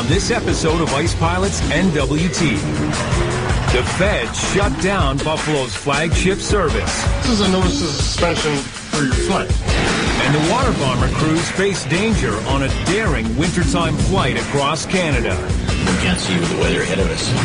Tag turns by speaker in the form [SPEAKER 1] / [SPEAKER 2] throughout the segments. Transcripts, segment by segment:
[SPEAKER 1] on this episode of Ice Pilots NWT. The feds shut down Buffalo's flagship service.
[SPEAKER 2] This is a notice of suspension for your flight.
[SPEAKER 1] And the water bomber crews face danger on a daring wintertime flight across Canada.
[SPEAKER 3] We can't see the weather ahead of us.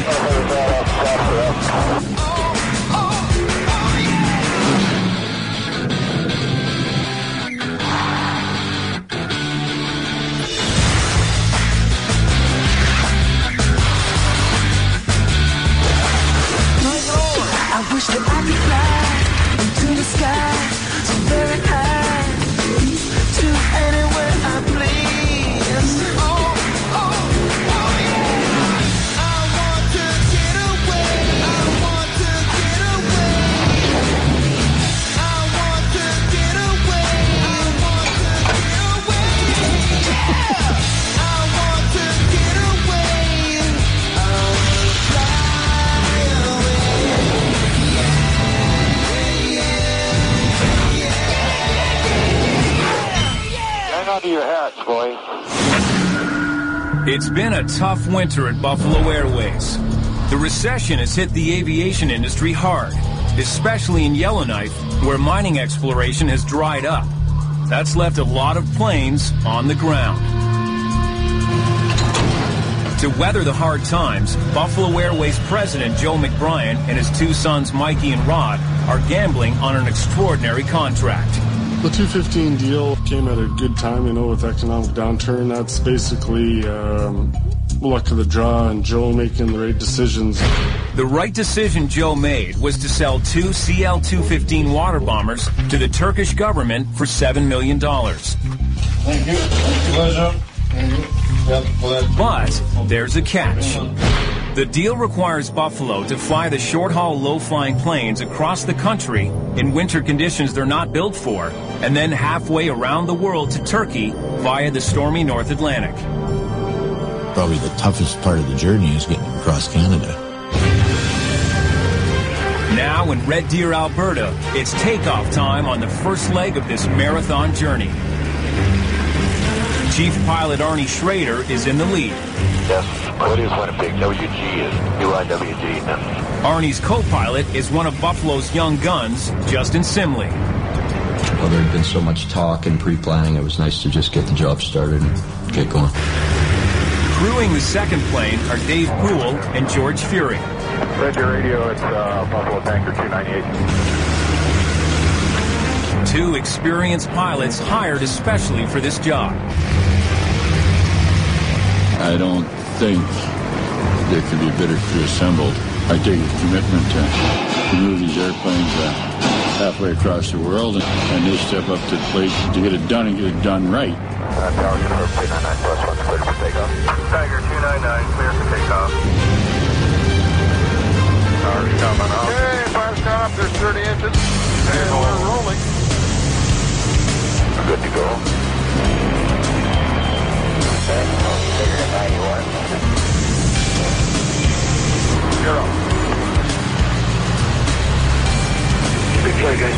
[SPEAKER 4] I wish that I could fly into the sky so very high to anywhere I please. Oh, yeah. I want to get away. I want to get away. I want to get away. I want to get away. Yeah. I want to get away. I want to fly away.
[SPEAKER 5] Hang on to your hats, boys.
[SPEAKER 1] It's been a tough winter at Buffalo Airways. The recession has hit the aviation industry hard, especially in Yellowknife, where mining exploration has dried up. That's left a lot of planes on the ground. To weather the hard times, Buffalo Airways President Joe McBrien and his two sons Mikey and Rod are gambling on an extraordinary contract.
[SPEAKER 2] The 215 deal came at a good time, with economic downturn. That's basically luck of the draw and Joe making the right decisions.
[SPEAKER 1] The right decision Joe made was to sell two CL-215 water bombers to the Turkish government for $7 million.
[SPEAKER 2] Thank you. Pleasure.
[SPEAKER 1] But there's a catch. The deal requires Buffalo to fly the short-haul, low-flying planes across the country in winter conditions they're not built for, and then halfway around the world to Turkey via the stormy North Atlantic.
[SPEAKER 3] Probably the toughest part of the journey is getting across Canada.
[SPEAKER 1] Now in Red Deer, Alberta, it's takeoff time on the first leg of this marathon journey. Chief Pilot Arnie Schrader is in the lead.
[SPEAKER 5] Yes, what is Winnipeg? WG is UIWG.
[SPEAKER 1] Arnie's co-pilot is one of Buffalo's young guns, Justin Simley.
[SPEAKER 6] Well, there had been so much talk and pre-planning, it was nice to just get the job started and get going.
[SPEAKER 1] Crewing the second plane are Dave Poole and George Fury.
[SPEAKER 5] Red Deer Radio, it's Buffalo Tanker 298.
[SPEAKER 1] Two experienced pilots hired especially for this job.
[SPEAKER 7] I don't think there could be a better crew assembled. I take a commitment to move these airplanes halfway across the world, and they step up to the plate to get it done and get it done right.
[SPEAKER 5] Tower Universe 299 plus 1 clear for takeoff. Tiger 299 clear for takeoff. Tower's coming up. Okay, fire's gone up. There's 30 inches. And we're rolling. We're good to go. Okay, figure 91. 0. Big play, guys.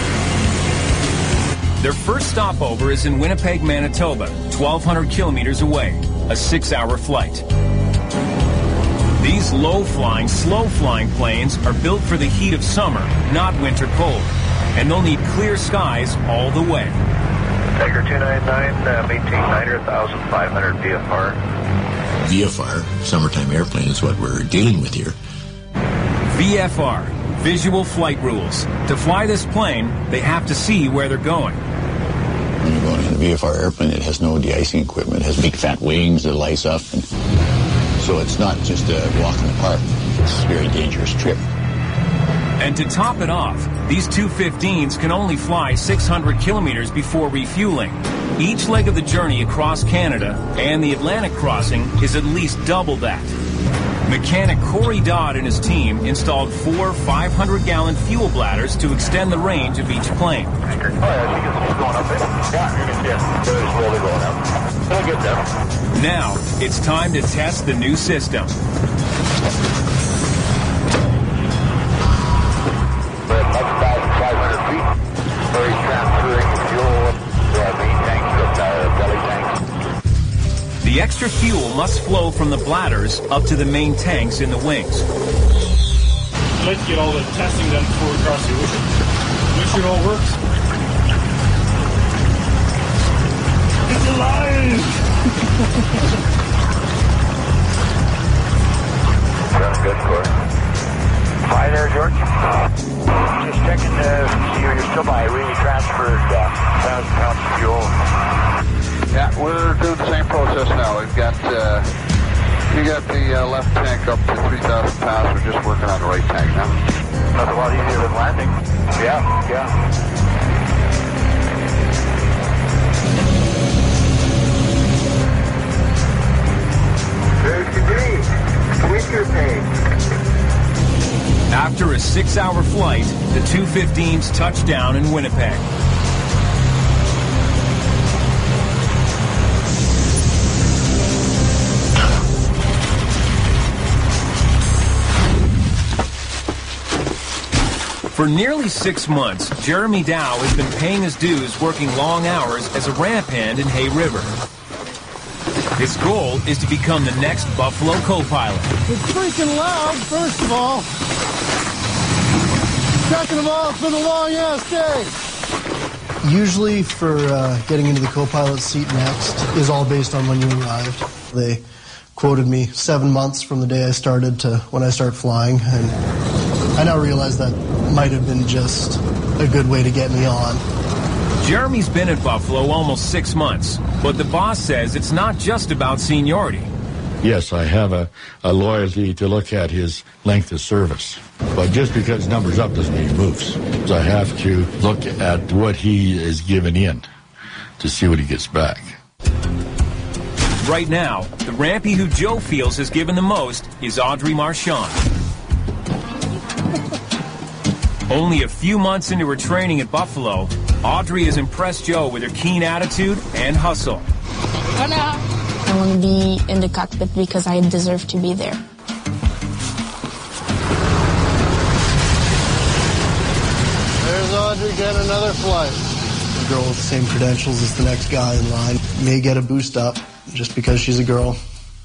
[SPEAKER 1] Their first stopover is in Winnipeg, Manitoba, 1,200 kilometers away, a 6-hour flight. These low-flying, slow-flying planes are built for the heat of summer, not winter cold, and they'll need clear skies all the way.
[SPEAKER 5] Tiger 299, maintain 9,500 VFR.
[SPEAKER 3] VFR, summertime airplane, is what we're dealing with here.
[SPEAKER 1] VFR, Visual Flight Rules. To fly this plane, they have to see where they're going.
[SPEAKER 3] When you're going in a VFR airplane, it has no de-icing equipment. It has big fat wings that lights up. And so it's not just a walk in the park. It's a very dangerous trip.
[SPEAKER 1] And to top it off, these 215s can only fly 600 kilometers before refueling. Each leg of the journey across Canada and the Atlantic crossing is at least double that. Mechanic Corey Dodd and his team installed 4 500-gallon fuel bladders to extend the range of each plane.
[SPEAKER 5] Oh, yeah, she can see it going up there. Yeah, you can see it. It's really going up. We'll get there.
[SPEAKER 1] Now, it's time to test the new system.
[SPEAKER 5] We're at 500 feet. We're transferring fuel to our main tanks, belly tanks.
[SPEAKER 1] The The extra fuel must flow from the bladders up to the main tanks in the wings.
[SPEAKER 2] I'd like to get all the testing done before we cross the ocean. Make sure it all works. It's alive!
[SPEAKER 5] Sounds good, Corey. Hi there, George. Just checking to see you're still by. We transferred 1,000 pounds of fuel.
[SPEAKER 8] Yeah, we're doing the same process now. We've got you got the left tank up to 3,000 pounds. We're just working on the right tank now.
[SPEAKER 5] That's a lot easier than landing. Yeah. There's your day. With your pay.
[SPEAKER 1] After a 6-hour flight, the 215s touch down in Winnipeg. For nearly 6 months, Jeremy Dow has been paying his dues working long hours as a ramp hand in Hay River. His goal is to become the next Buffalo co-pilot.
[SPEAKER 9] It's freaking loud, first of all. Second of all, it's been a long-ass day. Usually for getting into the co-pilot seat next is all based on when you arrived. They quoted me 7 months from the day I started to when I start flying, and I now realize that might have been just a good way to get me on.
[SPEAKER 1] Jeremy's been at Buffalo almost 6 months, but the boss says it's not just about seniority.
[SPEAKER 7] Yes, I have a loyalty to look at his length of service. But just because numbers up doesn't mean he moves. So I have to look at what he is given in to see what he gets back.
[SPEAKER 1] Right now, the rampy who Joe feels has given the most is Audrey Marchand. Only a few months into her training at Buffalo, Audrey has impressed Joe with her keen attitude and hustle.
[SPEAKER 10] I want to be in the cockpit because I deserve to be there.
[SPEAKER 9] There's Audrey getting another flight. The girl with the same credentials as the next guy in line may get a boost up just because she's a girl.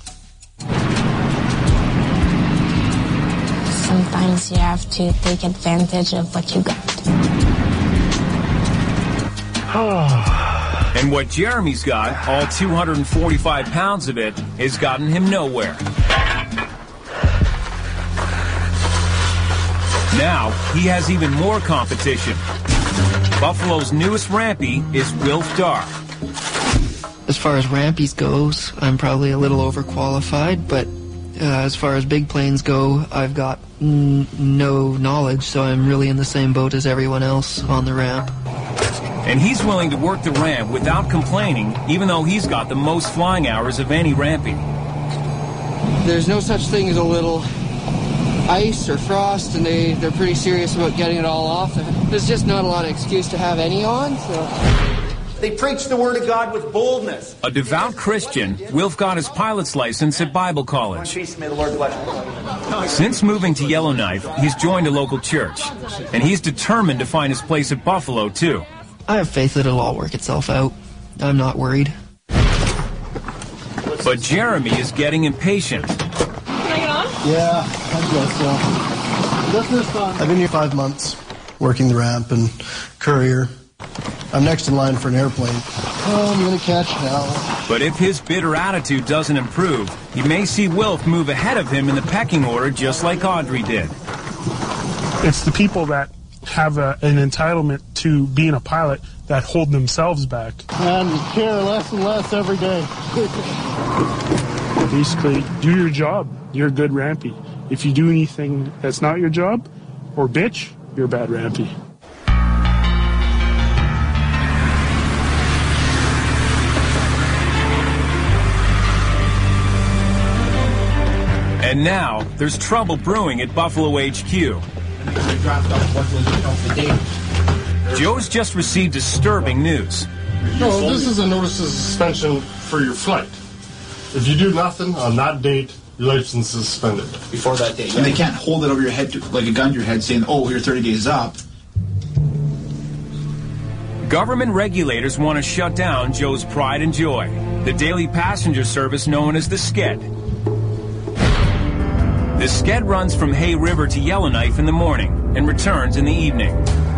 [SPEAKER 10] Sometimes you have to take advantage of what you got.
[SPEAKER 1] And what Jeremy's got, all 245 pounds of it, has gotten him nowhere. Now, he has even more competition. Buffalo's newest rampy is Wilf Dar.
[SPEAKER 11] As far as rampies goes, I'm probably a little overqualified, but as far as big planes go, I've got no knowledge, so I'm really in the same boat as everyone else on the ramp.
[SPEAKER 1] And he's willing to work the ramp without complaining, even though he's got the most flying hours of any rampy.
[SPEAKER 11] There's no such thing as a little ice or frost, and they're pretty serious about getting it all off. There's just not a lot of excuse to have any on, so...
[SPEAKER 12] They preach the word of God with boldness.
[SPEAKER 1] A devout Christian, Wilf got his pilot's license at Bible College.
[SPEAKER 12] Peace, may the Lord bless you.
[SPEAKER 1] Since moving to Yellowknife, he's joined a local church, and he's determined to find his place at Buffalo, too.
[SPEAKER 11] I have faith that it'll all work itself out. I'm not worried.
[SPEAKER 1] But Jeremy is getting impatient.
[SPEAKER 10] Can I get on?
[SPEAKER 9] Yeah, I guess so. This is fun. I've been here 5 months, working the ramp and courier. I'm next in line for an airplane. Oh, I'm going to catch now.
[SPEAKER 1] But if his bitter attitude doesn't improve, he may see Wilf move ahead of him in the pecking order just like Audrey did.
[SPEAKER 2] It's the people that have an entitlement to being a pilot that hold themselves back.
[SPEAKER 9] And we care less and less every day.
[SPEAKER 2] Basically, do your job. You're a good rampy. If you do anything that's not your job, or bitch, you're a bad rampy.
[SPEAKER 1] And now, there's trouble brewing at Buffalo HQ. Joe's just received disturbing news.
[SPEAKER 2] No, this is a notice of suspension for your flight. If you do nothing on that date, your license is suspended.
[SPEAKER 12] Before that date. And they can't hold it over your head like a gun to your head saying, oh, your 30 days up.
[SPEAKER 1] Government regulators want to shut down Joe's pride and joy. the daily passenger service known as the Sked. The Sked runs from Hay River to Yellowknife in the morning and returns in the evening.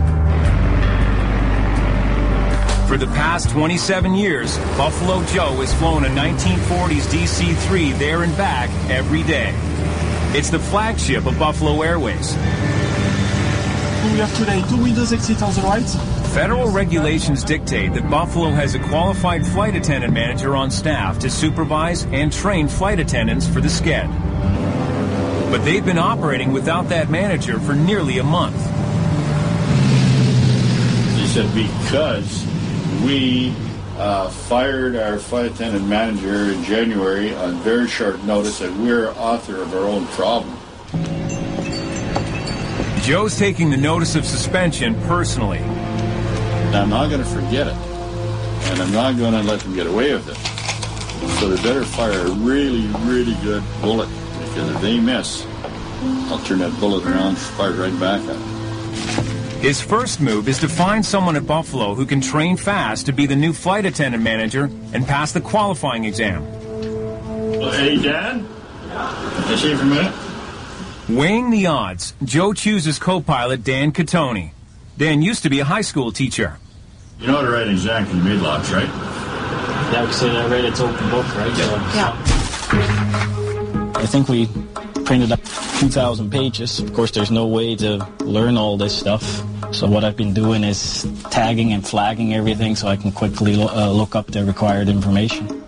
[SPEAKER 1] For the past 27 years, Buffalo Joe has flown a 1940s DC-3 there and back every day. It's the flagship of Buffalo Airways.
[SPEAKER 13] We have today 2 windows exit on the right.
[SPEAKER 1] Federal regulations dictate that Buffalo has a qualified flight attendant manager on staff to supervise and train flight attendants for the Sked. But they've been operating without that manager for nearly a month.
[SPEAKER 7] He said because we fired our flight attendant manager in January on very short notice that we're author of our own problem.
[SPEAKER 1] Joe's taking the notice of suspension personally.
[SPEAKER 7] I'm not going to forget it, and I'm not going to let them get away with it. So they better fire a really, really good bullet, because if they miss, I'll turn that bullet around and fire right back at them.
[SPEAKER 1] His first move is to find someone at Buffalo who can train fast to be the new flight attendant manager and pass the qualifying exam.
[SPEAKER 7] Well, hey, Dan? Can I see you for a minute?
[SPEAKER 1] Weighing the odds, Joe chooses co-pilot Dan Catoni. Dan used to be a high school teacher.
[SPEAKER 7] You know how to write an exam when you made logs, right?
[SPEAKER 13] Yeah, because I read it's open book, right?
[SPEAKER 14] Yeah.
[SPEAKER 15] I think we printed up 2,000 pages. Of course, there's no way to learn all this stuff. So what I've been doing is tagging and flagging everything so I can quickly look up the required information.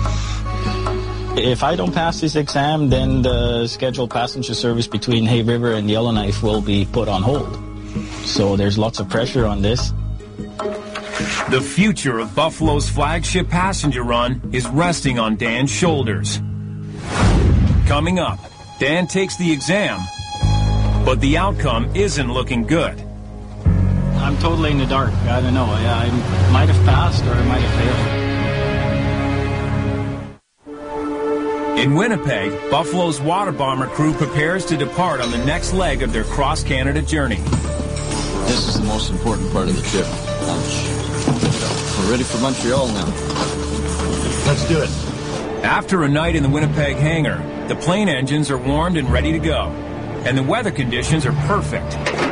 [SPEAKER 15] If I don't pass this exam, then the scheduled passenger service between Hay River and Yellowknife will be put on hold. So there's lots of pressure on this.
[SPEAKER 1] The future of Buffalo's flagship passenger run is resting on Dan's shoulders. Coming up, Dan takes the exam, but the outcome isn't looking good.
[SPEAKER 15] I'm totally in the dark. I don't know. I might have passed or I might have failed.
[SPEAKER 1] In Winnipeg, Buffalo's water bomber crew prepares to depart on the next leg of their cross-Canada journey.
[SPEAKER 6] This is the most important part of the trip. We're ready for Montreal now.
[SPEAKER 7] Let's do it.
[SPEAKER 1] After a night in the Winnipeg hangar, the plane engines are warmed and ready to go, and the weather conditions are perfect.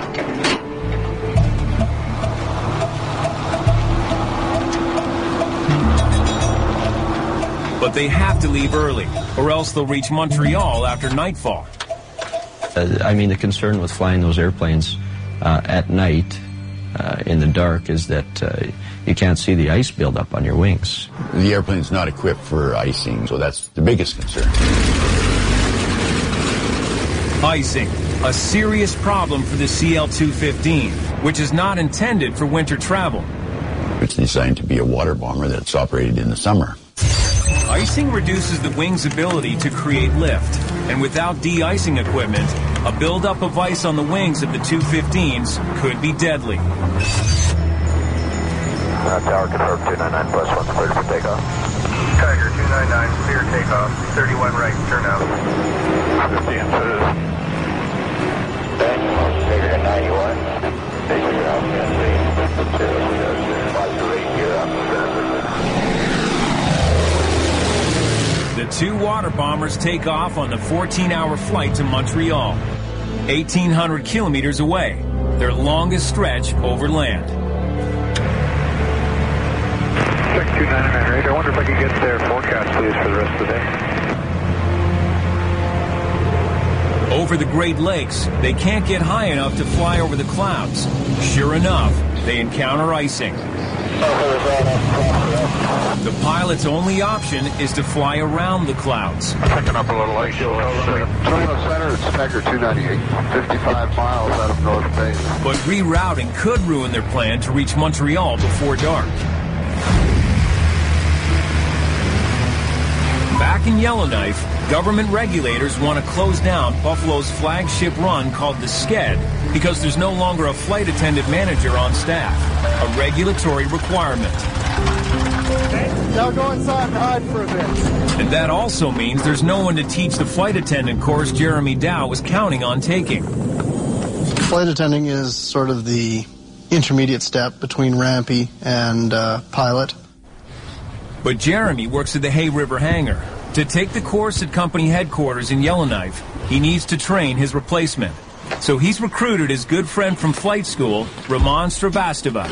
[SPEAKER 1] But they have to leave early, or else they'll reach Montreal after nightfall.
[SPEAKER 6] The concern with flying those airplanes at night in the dark is that you can't see the ice build up on your wings.
[SPEAKER 3] The airplane's not equipped for icing, so that's the biggest concern.
[SPEAKER 1] Icing, a serious problem for the CL-215, which is not intended for winter travel.
[SPEAKER 3] It's designed to be a water bomber that's operated in the summer.
[SPEAKER 1] Icing reduces the wing's ability to create lift, and without de-icing equipment, a buildup of ice on the wings of the 215s could be deadly.
[SPEAKER 5] Tower confirmed 299 plus 1 cleared for takeoff.
[SPEAKER 16] Tiger 299, clear takeoff, 31 right, turn out.
[SPEAKER 5] 50 inches. Tiger at 91. Take your out,
[SPEAKER 1] The two water bombers take off on the 14-hour flight to Montreal, 1,800 kilometers away, their longest stretch over land.
[SPEAKER 16] Check 299 right. I wonder if I could get their forecast, please, for the rest of the day.
[SPEAKER 1] Over the Great Lakes, they can't get high enough to fly over the clouds. Sure enough, they encounter icing. The pilot's only option is to fly around the clouds.
[SPEAKER 8] Picking up a little ice. Toronto Center, it's Tiger 298, 55 miles out of North Bay.
[SPEAKER 1] But rerouting could ruin their plan to reach Montreal before dark. Back in Yellowknife, government regulators want to close down Buffalo's flagship run called the Sked because there's no longer a flight attendant manager on staff, a regulatory requirement.
[SPEAKER 9] Now go inside and hide for a bit.
[SPEAKER 1] And that also means there's no one to teach the flight attendant course Jeremy Dow was counting on taking.
[SPEAKER 9] Flight attending is sort of the intermediate step between rampy and pilot.
[SPEAKER 1] But Jeremy works at the Hay River hangar. To take the course at company headquarters in Yellowknife, he needs to train his replacement. So he's recruited his good friend from flight school, Roman Srivastava.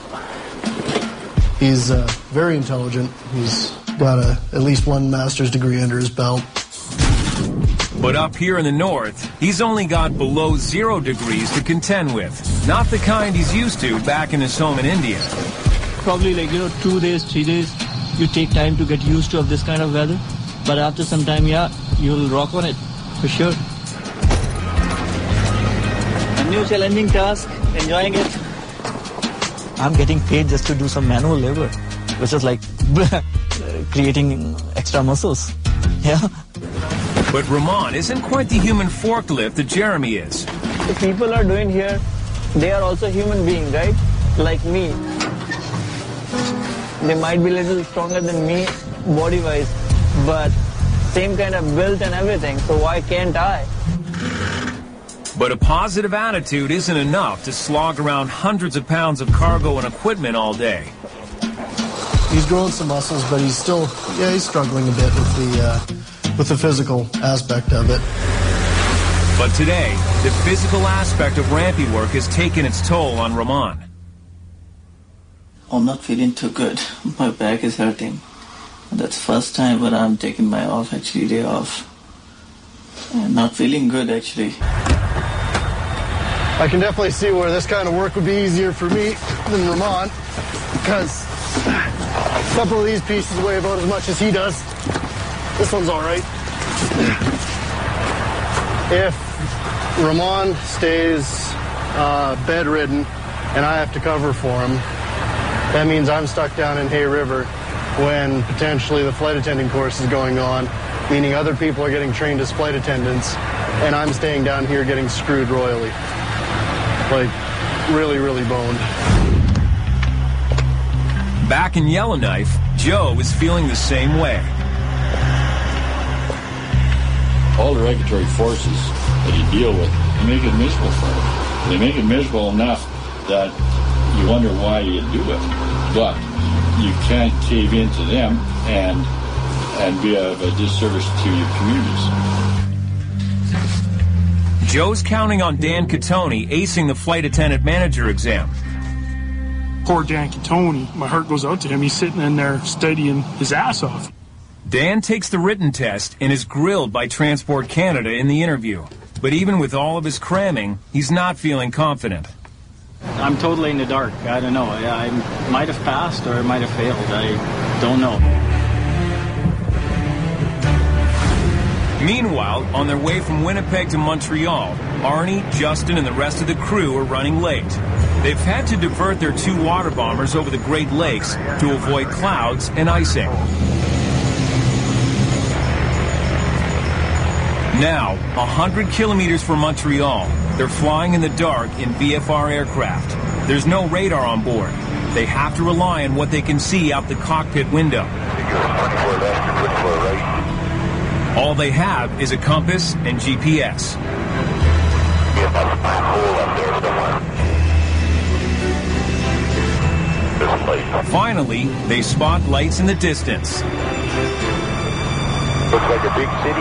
[SPEAKER 9] He's very intelligent. He's got at least one master's degree under his belt.
[SPEAKER 1] But up here in the north, he's only got below 0 degrees to contend with. Not the kind he's used to back in his home in India.
[SPEAKER 14] Probably 2 days, 3 days, you take time to get used to of this kind of weather. But after some time, yeah, you'll rock on it, for sure. A new challenging task, enjoying it. I'm getting paid just to do some manual labor, which is like creating extra muscles. Yeah.
[SPEAKER 1] But Roman isn't quite the human forklift that Jeremy is.
[SPEAKER 14] The people are doing here, they are also human beings, right? Like me. They might be a little stronger than me, body-wise, but same kind of build and everything, so why can't I?
[SPEAKER 1] But a positive attitude isn't enough to slog around hundreds of pounds of cargo and equipment all day.
[SPEAKER 9] He's grown some muscles, but he's still, he's struggling a bit with the physical aspect of it.
[SPEAKER 1] But today, the physical aspect of rampy work has taken its toll on Roman.
[SPEAKER 14] I'm not feeling too good. My back is hurting. That's the first time when I'm taking my day off. And not feeling good, actually.
[SPEAKER 9] I can definitely see where this kind of work would be easier for me than Roman, because a couple of these pieces weigh about as much as he does. This one's all right. If Roman stays bedridden and I have to cover for him, that means I'm stuck down in Hay River when potentially the flight attending course is going on, meaning other people are getting trained as flight attendants, and I'm staying down here getting screwed royally. Like, really, really boned.
[SPEAKER 1] Back in Yellowknife, Joe is feeling the same way.
[SPEAKER 7] All the regulatory forces that you deal with, they make it miserable for you. They make it miserable enough that you wonder why you do it. But you can't cave into them and be of a disservice to your communities.
[SPEAKER 1] Joe's counting on Dan Catoni acing the flight attendant manager exam.
[SPEAKER 13] Poor Dan Catoni, my heart goes out to him. He's sitting in there studying his ass off.
[SPEAKER 1] Dan takes the written test and is grilled by Transport Canada in the interview. But even with all of his cramming, he's not feeling confident.
[SPEAKER 15] I'm totally in the dark. I don't know. I might have passed or I might have failed. I don't know.
[SPEAKER 1] Meanwhile, on their way from Winnipeg to Montreal, Arnie, Justin, and the rest of the crew are running late. They've had to divert their 2 water bombers over the Great Lakes to avoid clouds and icing. Now, 100 kilometers from Montreal, they're flying in the dark in VFR aircraft. There's no radar on board. They have to rely on what they can see out the cockpit window.
[SPEAKER 5] 24 left, 24 right.
[SPEAKER 1] All they have is a compass and GPS.
[SPEAKER 5] Yeah, that's my hole up there somewhere. This light.
[SPEAKER 1] Finally, they spot lights in the distance.
[SPEAKER 5] Looks like a big city.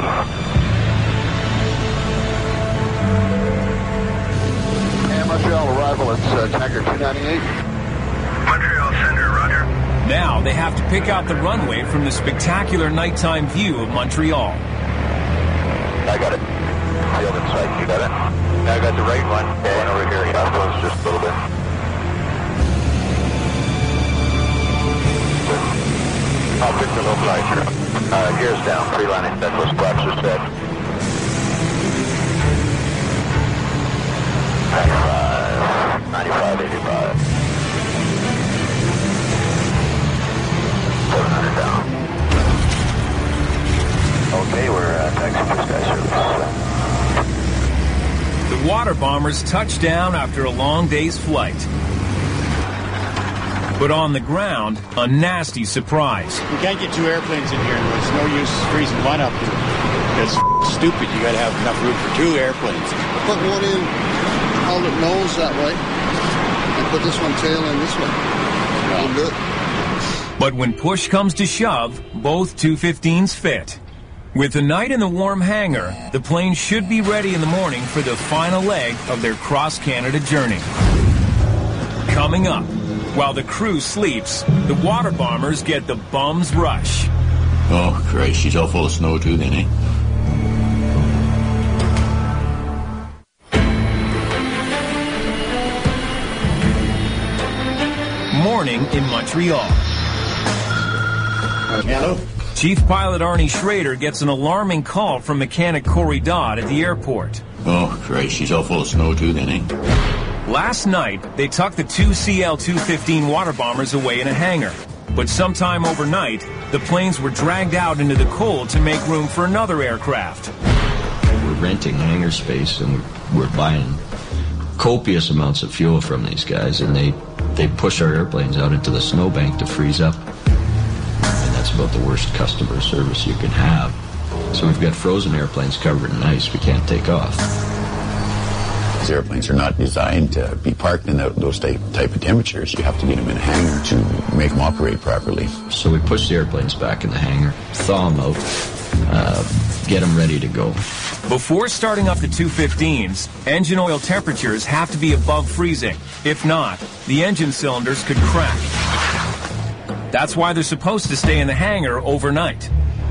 [SPEAKER 5] And Montreal arrival, it's Tiger 298. Montreal Center, roger.
[SPEAKER 1] Now they have to pick out the runway from the spectacular nighttime view of Montreal.
[SPEAKER 5] I got it. Field in sight, you got it? I got the right one. One over here, yeah, close just a little bit. I'll fix the localizer. Gears down, 3 landing deadless, flaps are set. 95, 85. 700 down. Okay, we're taxiing for sky service.
[SPEAKER 1] The water bombers touch down after a long day's flight. But on the ground, a nasty surprise.
[SPEAKER 17] You can't get 2 airplanes in here. There's no use freezing one up here. That's stupid. You got to have enough room for 2 airplanes.
[SPEAKER 18] Put one in, hold it nose that way, and put this one tail in this way. We'll do it.
[SPEAKER 1] But when push comes to shove, both 215s fit. With the night in the warm hangar, the planes should be ready in the morning for the final leg of their cross-Canada journey. Coming up, while the crew sleeps, the water bombers get the bum's rush.
[SPEAKER 3] Oh, Christ, she's all full of snow too then, eh?
[SPEAKER 1] Morning in Montreal.
[SPEAKER 3] Hello?
[SPEAKER 1] Chief Pilot Arnie Schrader gets an alarming call from mechanic Corey Dodd at the airport.
[SPEAKER 3] Oh, Christ, she's all full of snow too then, eh?
[SPEAKER 1] Last night, they tucked the two CL-215 water bombers away in a hangar. But sometime overnight, the planes were dragged out into the cold to make room for another aircraft.
[SPEAKER 6] We're renting hangar space and we're buying copious amounts of fuel from these guys, and they push our airplanes out into the snowbank to freeze up. And that's about the worst customer service you can have. So we've got frozen airplanes covered in ice we can't take off.
[SPEAKER 3] These airplanes are not designed to be parked in those type of temperatures. You have to get them in a hangar to make them operate properly.
[SPEAKER 6] So we push the airplanes back in the hangar, thaw them out, get them ready to go.
[SPEAKER 1] Before starting up the 215s, engine oil temperatures have to be above freezing. If not, the engine cylinders could crack. That's why they're supposed to stay in the hangar overnight.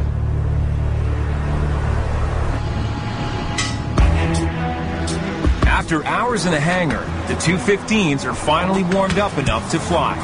[SPEAKER 1] After hours in the hangar, the 215s are finally warmed up enough to fly.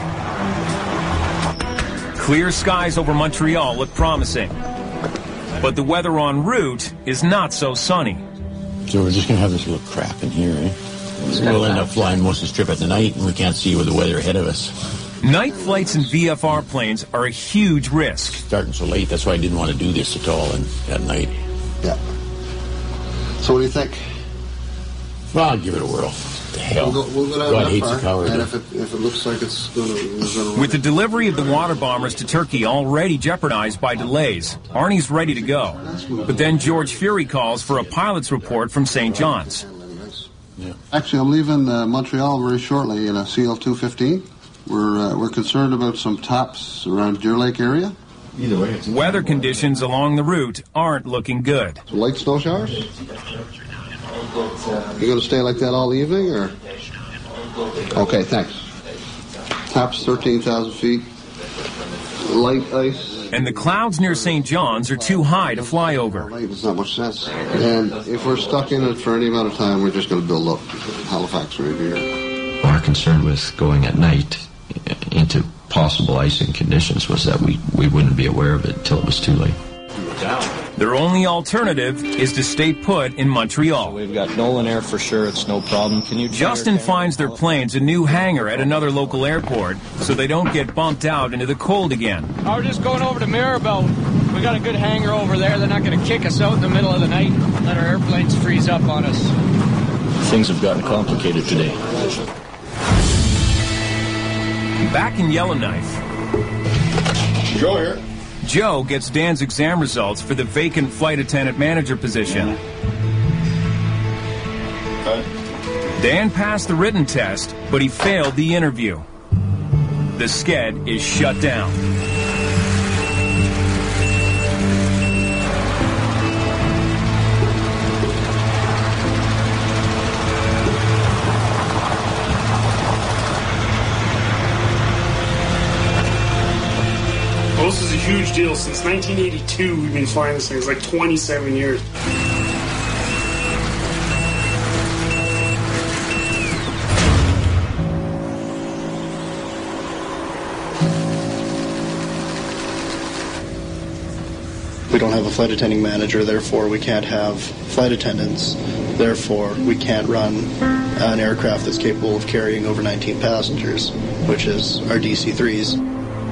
[SPEAKER 1] Clear skies over Montreal look promising. But the weather en route is not so sunny.
[SPEAKER 3] So we're just going to have this little crap in here, eh? We'll end up flying most of the trip at the night, and we can't see with the weather ahead of us.
[SPEAKER 1] Night flights in VFR planes are a huge risk.
[SPEAKER 3] Starting so late, that's why I didn't want to do this at all at night.
[SPEAKER 18] Yeah. So what do you think?
[SPEAKER 3] Well, I'll give it a whirl. What the hell?
[SPEAKER 18] We'll go down
[SPEAKER 3] God
[SPEAKER 18] that
[SPEAKER 3] hates
[SPEAKER 18] far,
[SPEAKER 3] a coward.
[SPEAKER 18] and if it looks like it's going to
[SPEAKER 1] With the delivery of the water bombers to Turkey already jeopardized by delays, Arnie's ready to go. But then George Fury calls for a pilot's report from St. John's.
[SPEAKER 18] Yeah. Actually, I'm leaving Montreal very shortly in a CL-215. We're concerned about some tops around Deer Lake area.
[SPEAKER 3] Either way,
[SPEAKER 1] weather conditions along the route aren't looking good.
[SPEAKER 18] So light snow showers? You going to stay like that all evening, or? Okay, thanks. Tops 13,000 feet. Light ice.
[SPEAKER 1] And the clouds near St. John's are too high to fly over.
[SPEAKER 18] It's not much sense. And if we're stuck in it for any amount of time, we're just going to build up Halifax right here.
[SPEAKER 6] Our concern with going at night into possible icing conditions was that we wouldn't be aware of it until it was too late.
[SPEAKER 1] Their only alternative is to stay put in Montreal.
[SPEAKER 6] So we've got Nolan Air for sure, it's no problem. Can you
[SPEAKER 1] Justin finds their planes a new hangar at another local airport so they don't get bumped out into the cold again.
[SPEAKER 19] I was just going over to Mirabel. We got a good hangar over there. They're not going to kick us out in the middle of the night and let our airplanes freeze up on us.
[SPEAKER 6] Things have gotten complicated today.
[SPEAKER 1] Back in Yellowknife,
[SPEAKER 18] Joe here.
[SPEAKER 1] Joe gets Dan's exam results for the vacant flight attendant manager position. Dan passed the written test, but he failed the interview. The Sked is shut down.
[SPEAKER 13] Well, this is a huge deal. Since 1982, we've been flying this thing. It's like 27 years.
[SPEAKER 9] We don't have a flight attending manager, therefore we can't have flight attendants. Therefore, we can't run an aircraft that's capable of carrying over 19 passengers, which is our DC-3s.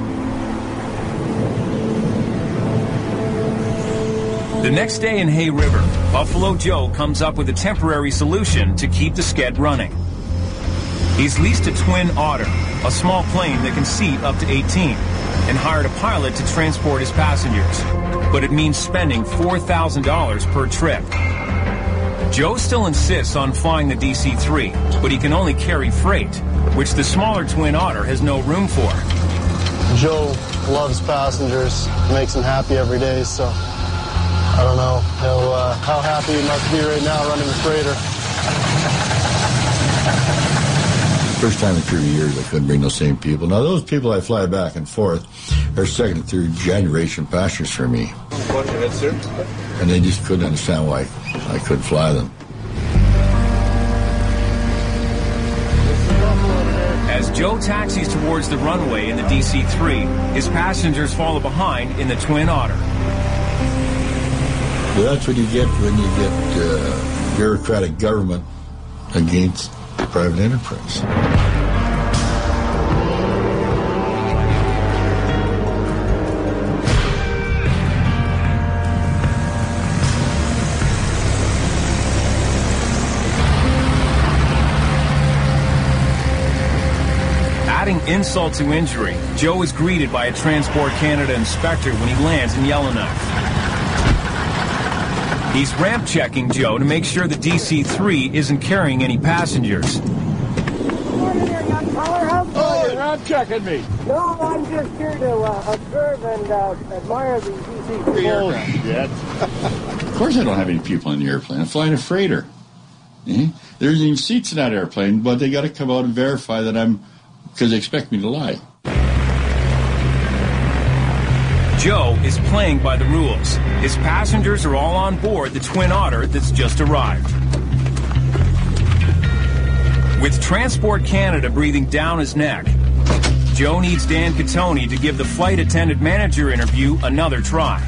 [SPEAKER 1] The next day in Hay River, Buffalo Joe comes up with a temporary solution to keep the Sked running. He's leased a Twin Otter, a small plane that can seat up to 18, and hired a pilot to transport his passengers. But it means spending $4,000 per trip. Joe still insists on flying the DC-3, but he can only carry freight, which the smaller Twin Otter has no room for.
[SPEAKER 9] Joe loves passengers, makes them happy every day, so I don't know how happy he must be right now running the freighter.
[SPEAKER 7] First time in 30 years I couldn't bring those same people. Now those people I fly back and forth are second and third generation passengers for me. And they just couldn't understand why I couldn't fly them.
[SPEAKER 1] As Joe taxis towards the runway in the DC-3, his passengers follow behind in the Twin Otter.
[SPEAKER 7] Well, that's what you get when you get bureaucratic government against private enterprise.
[SPEAKER 1] Adding insult to injury, Joe is greeted by a Transport Canada inspector when he lands in Yellowknife. He's ramp checking Joe to make sure the DC-3 isn't carrying any passengers.
[SPEAKER 17] Oh, you're ramp checking me.
[SPEAKER 20] No, I'm just here to observe and admire the DC-3 aircraft.
[SPEAKER 7] Of course I don't have any people in the airplane. I'm flying a freighter. There's even seats in that airplane, but they got to come out and verify that because they expect me to lie.
[SPEAKER 1] Joe is playing by the rules. His passengers are all on board the Twin Otter that's just arrived. With Transport Canada breathing down his neck, Joe needs Dan Catoni to give the flight attendant manager interview another try.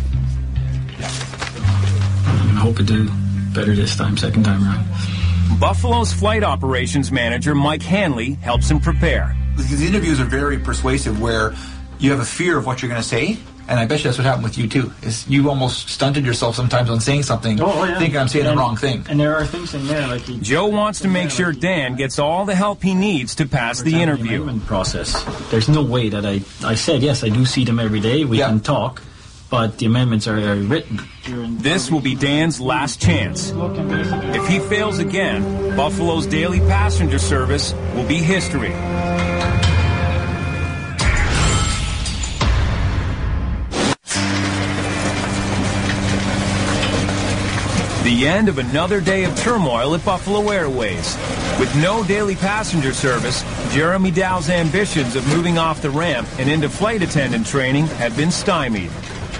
[SPEAKER 15] I hope to do better this time, second time around.
[SPEAKER 1] Buffalo's flight operations manager, Mike Hanley, helps him prepare.
[SPEAKER 12] The interviews are very persuasive where you have a fear of what you're going to say. And I bet you that's what happened with you, too, is you almost stunted yourself sometimes on saying something, thinking I'm saying the wrong thing.
[SPEAKER 15] And there are things in there like...
[SPEAKER 1] Joe wants to make sure Dan gets all the help he needs to pass the interview.
[SPEAKER 15] The process. There's no way that I said, yes, I do see them every day, we can talk, but the amendments are written.
[SPEAKER 1] This will be Dan's last chance. If he fails again, Buffalo's daily passenger service will be history. The end of another day of turmoil at Buffalo Airways. With no daily passenger service, Jeremy Dow's ambitions of moving off the ramp and into flight attendant training have been stymied.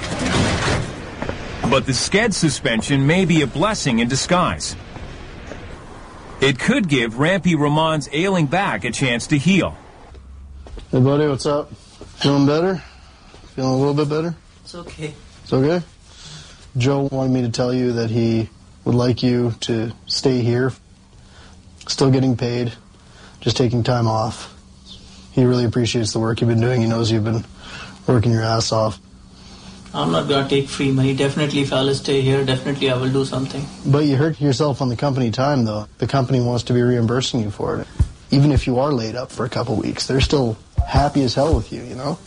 [SPEAKER 1] But the SCED suspension may be a blessing in disguise. It could give Rampy Ramon's ailing back a chance to heal.
[SPEAKER 9] Hey, buddy, what's up? Feeling better? Feeling a little bit better?
[SPEAKER 14] It's okay.
[SPEAKER 9] It's okay? Joe wanted me to tell you that he would like you to stay here, still getting paid, just taking time off. He really appreciates the work you've been doing. He knows you've been working your ass off.
[SPEAKER 14] I'm not going to take free money. Definitely, if I'll stay here, definitely I will do something.
[SPEAKER 9] But you hurt yourself on the company time, though. The company wants to be reimbursing you for it. Even if you are laid up for a couple weeks, they're still happy as hell with you, you know?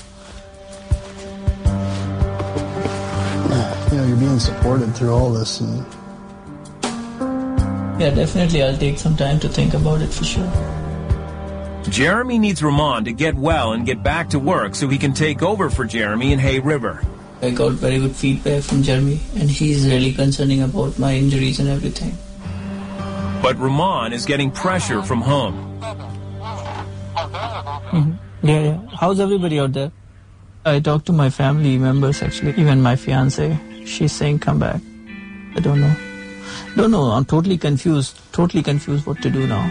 [SPEAKER 9] You know, you're being supported through all this, and...
[SPEAKER 14] Yeah, definitely I'll take some time to think about it for sure.
[SPEAKER 1] Jeremy needs Ramon to get well and get back to work so he can take over for Jeremy in Hay River.
[SPEAKER 14] I got very good feedback from Jeremy, and he's really concerning about my injuries and everything.
[SPEAKER 1] But Ramon is getting pressure from home.
[SPEAKER 14] Yeah. How's everybody out there? I talked to my family members, actually, even my fiance. She's saying come back. I don't know. I'm totally confused what to do now.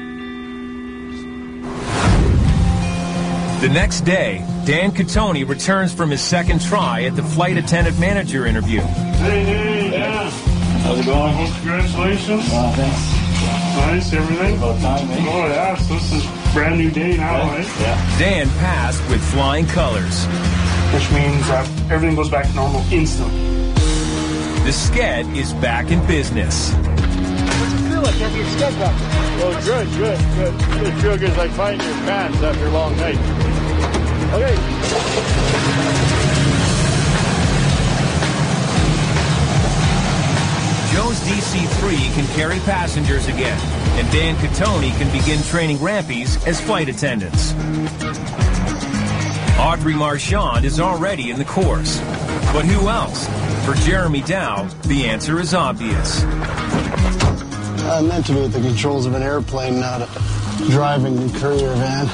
[SPEAKER 1] The next day, Dan Catoni returns from his second try at the flight attendant manager interview.
[SPEAKER 13] Hey, Dan.
[SPEAKER 7] How's it going?
[SPEAKER 13] Well, congratulations.
[SPEAKER 7] Thanks.
[SPEAKER 13] Nice, everything?
[SPEAKER 7] About time, eh?
[SPEAKER 13] Oh, yeah, so this is a brand new day now, right?
[SPEAKER 7] Yeah.
[SPEAKER 1] Dan passed with flying colors.
[SPEAKER 13] Which means that everything goes back to normal instantly.
[SPEAKER 1] The SCED is back in business.
[SPEAKER 17] What's it feel like having your SCED back?
[SPEAKER 7] Oh, good. It feels good. It's like fighting your pants after a long night. Okay.
[SPEAKER 1] Joe's DC-3 can carry passengers again, and Dan Catoni can begin training rampies as flight attendants. Audrey Marchand is already in the course. But who else? For Jeremy Dow, the answer is obvious.
[SPEAKER 9] I'm meant to be at the controls of an airplane, not driving the courier van.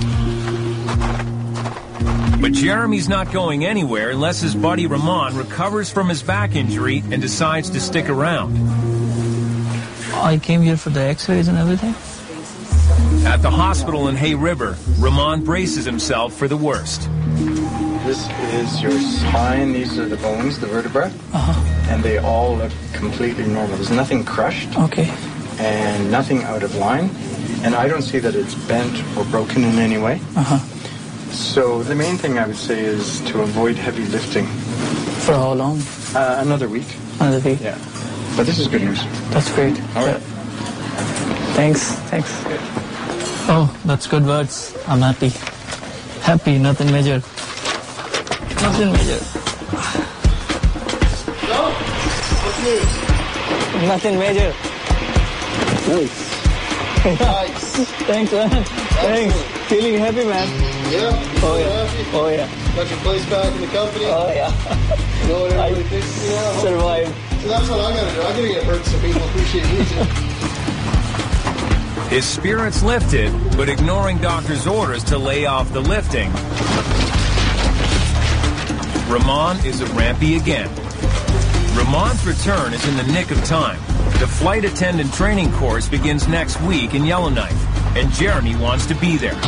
[SPEAKER 1] But Jeremy's not going anywhere unless his buddy Ramon recovers from his back injury and decides to stick around.
[SPEAKER 14] I came here for the x-rays and everything.
[SPEAKER 1] At the hospital in Hay River, Ramon braces himself for the worst.
[SPEAKER 21] This is your spine. These are the bones, the vertebrae. And they all look completely normal. There's nothing crushed.
[SPEAKER 14] Okay.
[SPEAKER 21] And nothing out of line. And I don't see that it's bent or broken in any way. So the main thing I would say is to avoid heavy lifting.
[SPEAKER 14] For how long?
[SPEAKER 21] Another week.
[SPEAKER 14] Another week?
[SPEAKER 21] Yeah. But this is good news.
[SPEAKER 14] That's great.
[SPEAKER 21] All right.
[SPEAKER 14] Thanks. Oh, that's good words. I'm happy. Happy, nothing major. Nothing major.
[SPEAKER 9] No? What's news?
[SPEAKER 14] Nothing major.
[SPEAKER 9] Nice.
[SPEAKER 14] Thanks, man. Thanks. Feeling happy, man.
[SPEAKER 9] Yeah?
[SPEAKER 14] Oh, yeah.
[SPEAKER 9] Happy?
[SPEAKER 14] Oh, yeah.
[SPEAKER 9] Got your place back in the company?
[SPEAKER 14] Oh, yeah.
[SPEAKER 9] You know what everybody thinks of you now?
[SPEAKER 14] Survived.
[SPEAKER 9] So that's what I gotta do. I gotta get hurt so people appreciate me too.
[SPEAKER 1] His spirits lifted, but ignoring doctor's orders to lay off the lifting, Ramon is at Rampy again. Ramon's return is in the nick of time. The flight attendant training course begins next week in Yellowknife, and Jeremy wants to be there.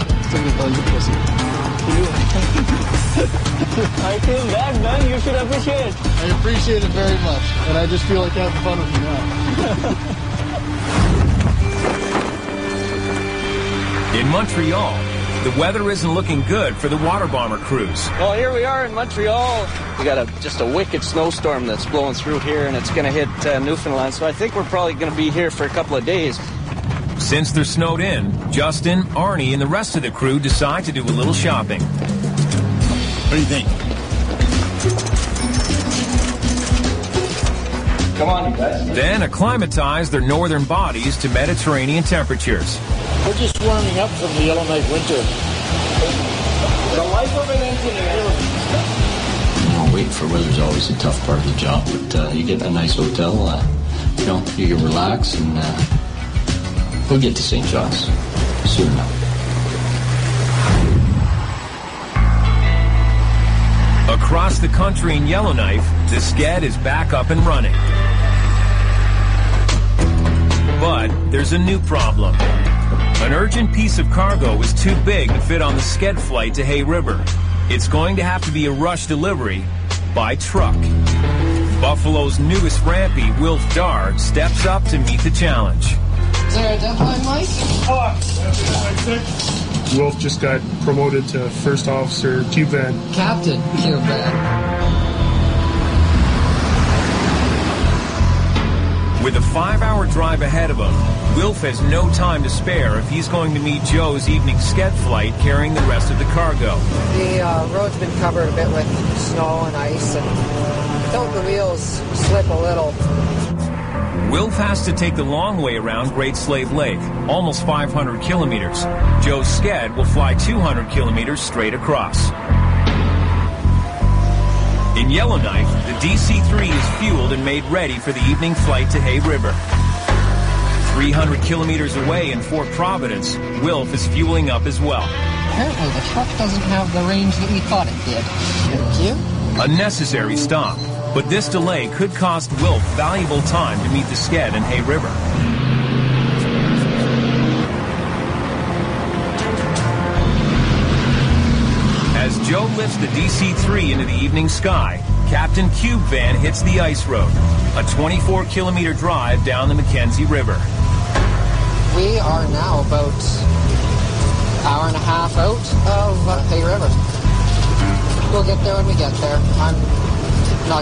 [SPEAKER 14] I feel bad, man. You should appreciate it.
[SPEAKER 9] I appreciate it very much, and I just feel like having fun with you now.
[SPEAKER 1] In Montreal, the weather isn't looking good for the water bomber cruise.
[SPEAKER 19] Well, here we are in Montreal. We got just a wicked snowstorm that's blowing through here, and it's going to hit Newfoundland. So I think we're probably going to be here for a couple of days.
[SPEAKER 1] Since they're snowed in, Justin, Arnie, and the rest of the crew decide to do a little shopping.
[SPEAKER 3] What do you think?
[SPEAKER 21] Come on, you guys.
[SPEAKER 1] Then acclimatize their northern bodies to Mediterranean temperatures.
[SPEAKER 17] We're just warming up from the Yellowknife winter.
[SPEAKER 19] The life of an engineer.
[SPEAKER 6] Waiting for weather's always a tough part of the job, but you get in a nice hotel, you can relax, and we'll get to St. John's soon enough.
[SPEAKER 1] Across the country in Yellowknife, the Sked is back up and running. But there's a new problem. An urgent piece of cargo is too big to fit on the Sked flight to Hay River. It's going to have to be a rush delivery by truck. Buffalo's newest rampy, Wilf Dard, steps up to meet the challenge.
[SPEAKER 9] Is there a deadline, Mike?
[SPEAKER 13] Wilf just got promoted to first officer Cube Van.
[SPEAKER 11] Captain Cube Van.
[SPEAKER 1] With a 5-hour drive ahead of him, Wilf has no time to spare if he's going to meet Joe's evening Sked flight carrying the rest of the cargo.
[SPEAKER 22] The road's been covered a bit with snow and ice, and felt the wheels slip a little.
[SPEAKER 1] Wilf has to take the long way around Great Slave Lake, almost 500 kilometers. Joe's Sked will fly 200 kilometers straight across. In Yellowknife, the DC-3 is fueled and made ready for the evening flight to Hay River. 300 kilometers away in Fort Providence, Wilf is fueling up as well.
[SPEAKER 22] Apparently the truck doesn't have the range that we thought it did. Thank you.
[SPEAKER 1] A necessary stop, but this delay could cost Wilf valuable time to meet the Sked in Hay River. As Joe lifts the DC-3 into the evening sky, Captain Cube Van hits the ice road, a 24-kilometer drive down the Mackenzie River.
[SPEAKER 22] We are now about an hour and a half out of Hay River. We'll get there when we get there. I'm not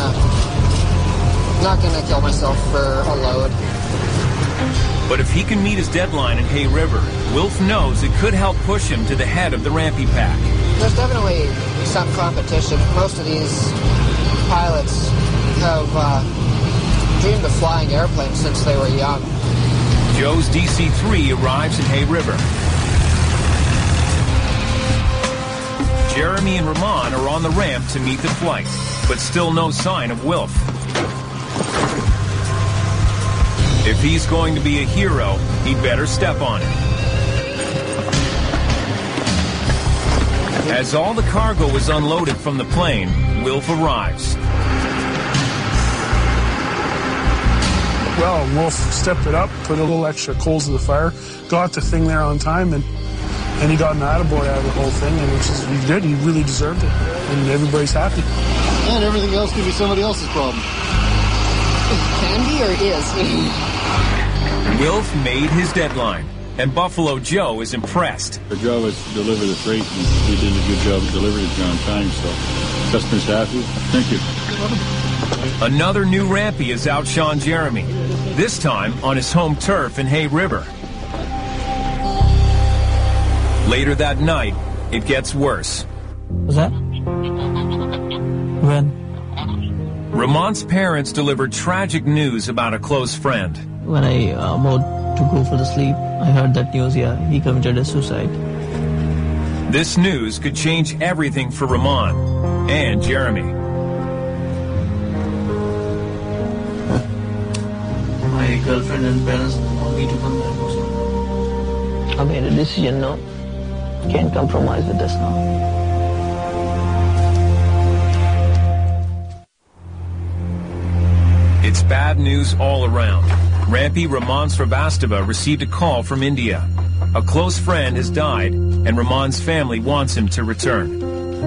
[SPEAKER 22] gonna kill myself for a load.
[SPEAKER 1] But if he can meet his deadline in Hay River, Wilf knows it could help push him to the head of the Rampy Pack.
[SPEAKER 22] There's definitely some competition. Most of these pilots have dreamed of flying airplanes since they were young.
[SPEAKER 1] Joe's DC-3 arrives in Hay River. Jeremy and Ramon are on the ramp to meet the flight, but still no sign of Wilf. If he's going to be a hero, he'd better step on it. As all the cargo is unloaded from the plane, Wilf arrives.
[SPEAKER 13] Well, Wilf stepped it up, put a little extra coals to the fire, got the thing there on time, and he got an attaboy out of the whole thing, and he did. He really deserved it, and everybody's happy.
[SPEAKER 18] And everything else could be somebody else's problem.
[SPEAKER 22] Can be or is?
[SPEAKER 1] Wilf made his deadline, and Buffalo Joe is impressed.
[SPEAKER 7] Our job was to deliver the freight, and we did a good job of delivering it on time, so customers happy. Thank you.
[SPEAKER 1] Another new rampy has outshone Jeremy, this time on his home turf in Hay River. Later that night, it gets worse.
[SPEAKER 14] Was that? When?
[SPEAKER 1] Ramon's parents delivered tragic news about a close friend.
[SPEAKER 14] When I about to go for the sleep, I heard that news, he committed a suicide.
[SPEAKER 1] This news could change everything for Ramon and Jeremy.
[SPEAKER 14] My girlfriend and parents want me to come back. I made a decision now. Can't compromise with this now.
[SPEAKER 1] It's bad news all around. Rampy Ramon Srivastava received a call from India. A close friend has died, and Ramon's family wants him to return.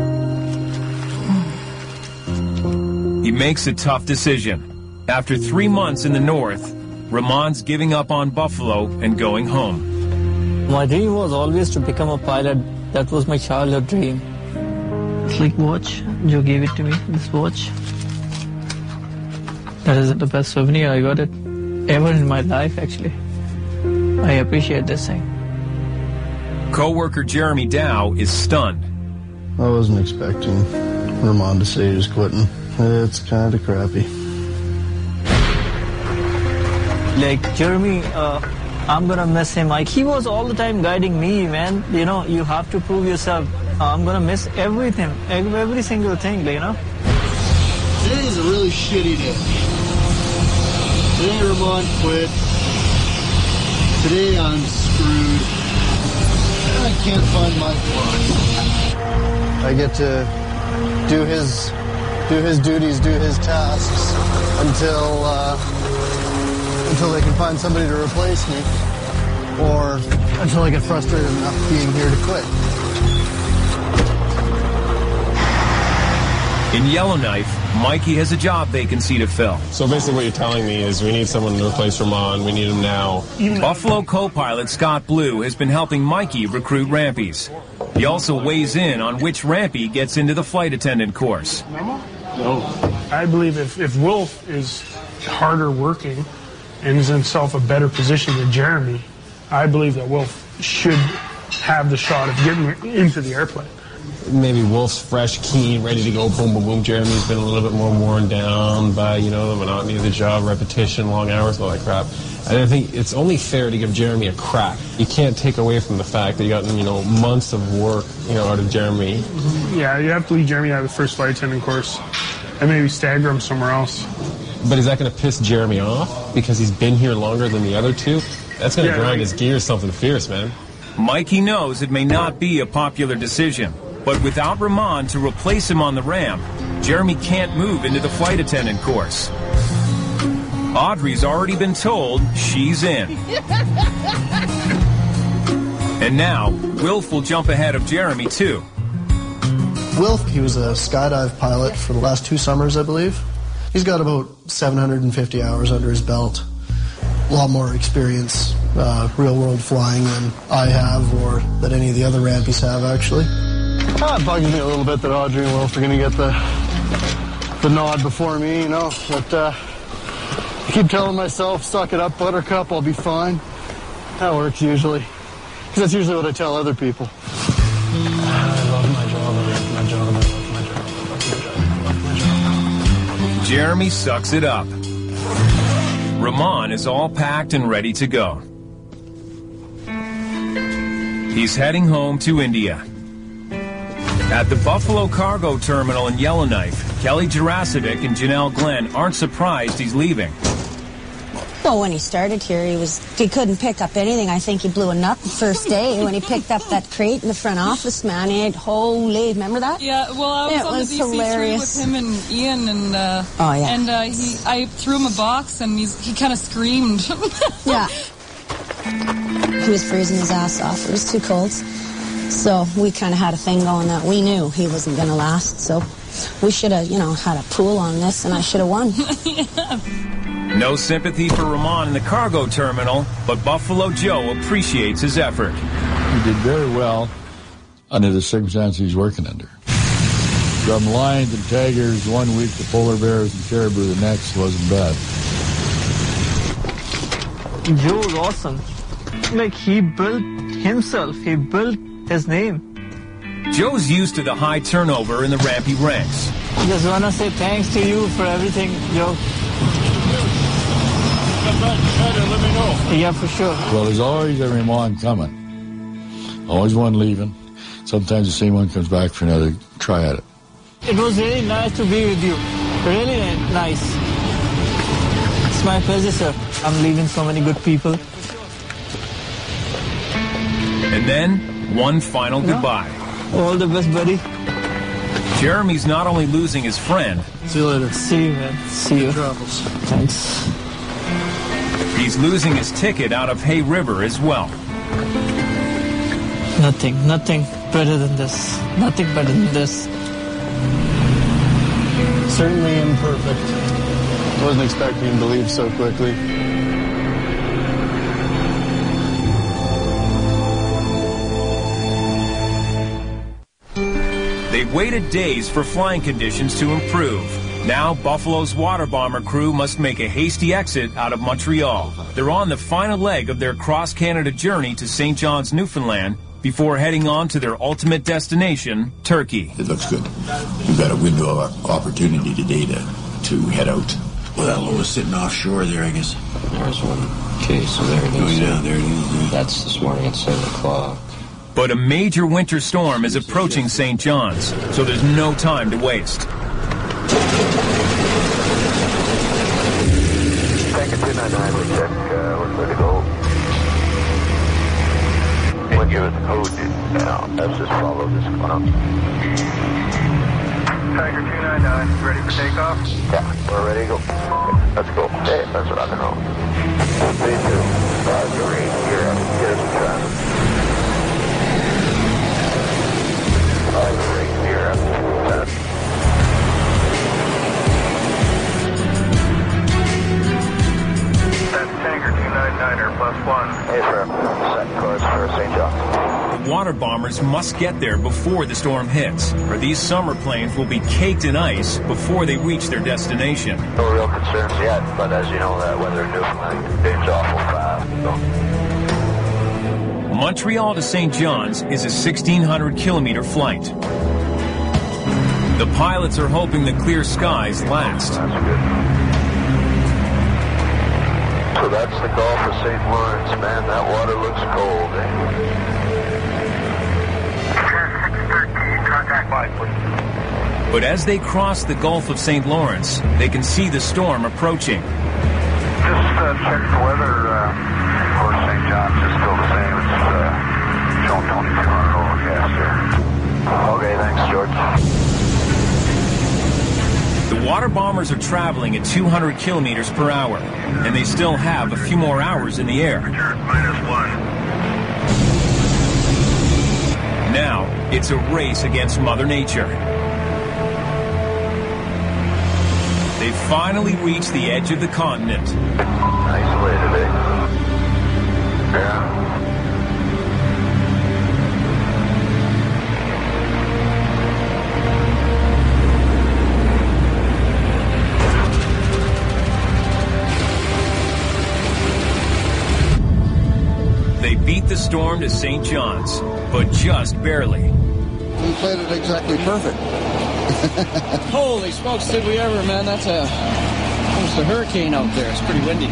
[SPEAKER 1] He makes a tough decision. After 3 months in the north, Ramon's giving up on Buffalo and going home.
[SPEAKER 14] My dream was always to become a pilot. That was my childhood dream. It's like watch. Joe gave it to me, this watch. That is the best souvenir. I got it ever in my life, actually. I appreciate this thing.
[SPEAKER 1] Co-worker Jeremy Dow is stunned.
[SPEAKER 9] I wasn't expecting Ramon to say he was quitting. It's kind of crappy.
[SPEAKER 14] Like, Jeremy, I'm gonna miss him. Like, he was all the time guiding me, man. You know, you have to prove yourself. I'm gonna miss everything, every single thing, you know.
[SPEAKER 9] Today is a really shitty day. Today Ramon quit. Today I'm screwed. I can't find my flaws. I get to do his duties, do his tasks until they can find somebody to replace me, or until I get frustrated enough being here to quit.
[SPEAKER 1] In Yellowknife, Mikey has a job vacancy to fill.
[SPEAKER 4] So basically what you're telling me is we need someone to replace Ramon. We need him now.
[SPEAKER 1] Buffalo co-pilot Scott Blue has been helping Mikey recruit rampies. He also weighs in on which rampy gets into the flight attendant course.
[SPEAKER 13] No. I believe if Wilf is harder working and is himself a better position than Jeremy, I believe that Wilf should have the shot of getting into the airplane.
[SPEAKER 4] Maybe Wolf's fresh, keen, ready to go, boom, boom, boom. Jeremy's been a little bit more worn down by, the monotony of the job, repetition, long hours, all that crap. And I think it's only fair to give Jeremy a crack. You can't take away from the fact that you got, months of work, out of Jeremy.
[SPEAKER 13] Yeah, you have to leave Jeremy out of the first flight attendant course and maybe stagger him somewhere else.
[SPEAKER 4] But is that going to piss Jeremy off because he's been here longer than the other two? That's going to grind his gears something fierce, man.
[SPEAKER 1] Mikey knows it may not be a popular decision. But without Ramon to replace him on the ramp, Jeremy can't move into the flight attendant course. Audrey's already been told she's in. And now, Wilf will jump ahead of Jeremy, too.
[SPEAKER 9] Wilf, he was a skydive pilot for the last 2 summers, I believe. He's got about 750 hours under his belt. A lot more experience, real-world flying than I have or that any of the other rampies have, actually. It bugs me a little bit that Audrey and Wilf are going to get the nod before me, But I keep telling myself, suck it up, buttercup, I'll be fine. That works usually. Because that's usually what I tell other people. I love my job, I love my job, I love my job, I love my job, I love my job.
[SPEAKER 1] Jeremy sucks it up. Ramon is all packed and ready to go. He's heading home to India. At the Buffalo Cargo Terminal in Yellowknife, Kelly Jurasiewicz and Janelle Glenn aren't surprised he's leaving.
[SPEAKER 2] Well, when he started here, he couldn't pick up anything. I think he blew a nut the first day when he picked up that crate in the front office, man. Holy, remember that?
[SPEAKER 10] Yeah, well, I was on the DC hilarious. With him and Ian, and I threw him a box, and he kind of screamed.
[SPEAKER 2] Yeah. He was freezing his ass off. It was too cold. So we kind of had a thing going that we knew he wasn't going to last. So we should have, had a pool on this, and I should have won.
[SPEAKER 10] Yeah.
[SPEAKER 1] No sympathy for Ramon in the cargo terminal, but Buffalo Joe appreciates his effort.
[SPEAKER 7] He did very well under the circumstances he's working under. From lions and tigers 1 week to polar bears and caribou the next wasn't bad.
[SPEAKER 14] Joe was awesome. Like, he built himself. He built his name.
[SPEAKER 1] Joe's used to the high turnover in the rampy ranks.
[SPEAKER 14] Just want to say thanks to you for everything, Joe.
[SPEAKER 7] Let me know.
[SPEAKER 14] Yeah, for sure.
[SPEAKER 7] Well, there's always a Ramon coming. Always one leaving. Sometimes the same one comes back for another try at it.
[SPEAKER 14] It was really nice to be with you. Really nice. It's my pleasure, sir. I'm leaving so many good people.
[SPEAKER 1] And then, one final goodbye.
[SPEAKER 14] All the best, buddy.
[SPEAKER 1] Jeremy's not only losing his friend.
[SPEAKER 9] See you later.
[SPEAKER 14] See you, man. See you.
[SPEAKER 9] Travels.
[SPEAKER 14] Thanks.
[SPEAKER 1] He's losing his ticket out of Hay River as well.
[SPEAKER 14] Nothing better than this. Nothing better than this.
[SPEAKER 9] Certainly imperfect. Wasn't expecting him to leave so quickly.
[SPEAKER 1] They've waited days for flying conditions to improve. Now, Buffalo's water bomber crew must make a hasty exit out of Montreal. They're on the final leg of their cross-Canada journey to St. John's, Newfoundland, before heading on to their ultimate destination, Turkey.
[SPEAKER 3] It looks good. We've got a window of opportunity today to head out. Well, that load was sitting offshore there, I guess.
[SPEAKER 6] There's one. Okay, so there it is.
[SPEAKER 3] Oh, yeah, there it is. Yeah.
[SPEAKER 6] That's this morning at 7 o'clock.
[SPEAKER 1] But a major winter storm is approaching St. John's, so there's no time to waste.
[SPEAKER 5] Tanker 299, we check. We're good to go. We'll give it the code now. Let's just follow this cloud. Tanker 299, ready for takeoff? Yeah, we're ready to go. Okay, let's go. Hey, that's what I know. B2, Green, gear up, gear some traffic. Green, gear up, That's Tanker 299er +1. Hey, sir. Set course for St. John's.
[SPEAKER 1] The water bombers must get there before the storm hits, or these summer planes will be caked in ice before they reach their destination.
[SPEAKER 5] No real concerns yet, but as you know, that weather in Newfoundland changes awful fast. So.
[SPEAKER 1] Montreal to St. John's is a 1,600-kilometer flight. The pilots are hoping the clear skies last.
[SPEAKER 5] That's good. So that's the Gulf of St. Lawrence, man. That water looks cold, eh?
[SPEAKER 1] But as they cross the Gulf of St. Lawrence, they can see the storm approaching.
[SPEAKER 5] Just check the weather. Of course, St. John's is still the same. It's showing 2200 overcast here. Okay, thanks, George.
[SPEAKER 1] The water bombers are traveling at 200 kilometers per hour, and they still have a few more hours in the air. Now, it's a race against Mother Nature. They finally reached the edge of the continent.
[SPEAKER 5] Isolated, eh? Yeah.
[SPEAKER 1] They beat the storm to St. John's, but just barely.
[SPEAKER 18] We played it exactly perfect.
[SPEAKER 21] Holy smokes, did we ever, man? That's almost a hurricane out there. It's pretty windy.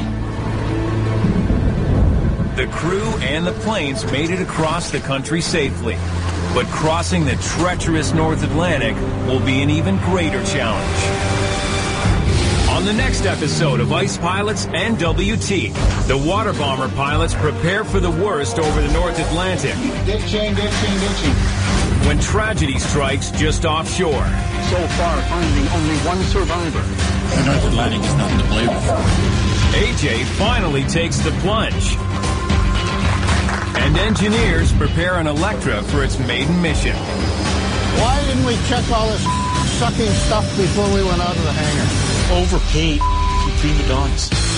[SPEAKER 1] The crew and the planes made it across the country safely. But crossing the treacherous North Atlantic will be an even greater challenge. On the next episode of Ice Pilots and WT, the water bomber pilots prepare for the worst over the North Atlantic.
[SPEAKER 8] Ditching.
[SPEAKER 1] When tragedy strikes just offshore.
[SPEAKER 8] So far, finding only one survivor.
[SPEAKER 3] The North Atlantic is nothing to play with.
[SPEAKER 1] AJ finally takes the plunge. And engineers prepare an Electra for its maiden mission.
[SPEAKER 8] Why didn't we check all this sucking stuff before we went out of the hangar?
[SPEAKER 3] Overpaid prima donnas.